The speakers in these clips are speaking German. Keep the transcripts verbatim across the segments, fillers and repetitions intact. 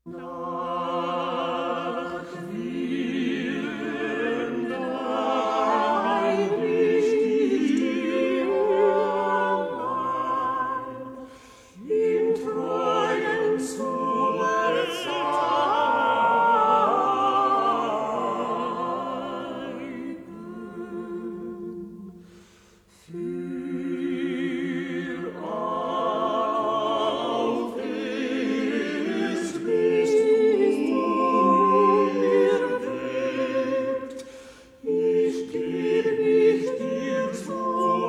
Nach Willen dein Richtung mein, im treuen zu bezeigen. Für auf es bist du mir wert, ich geb mich dir zu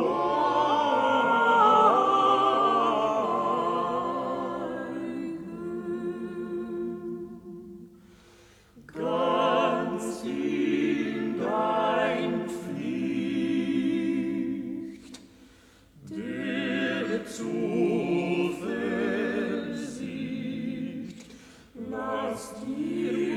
eigen. Ganz in dein Pflicht, der Zuversicht, lass dir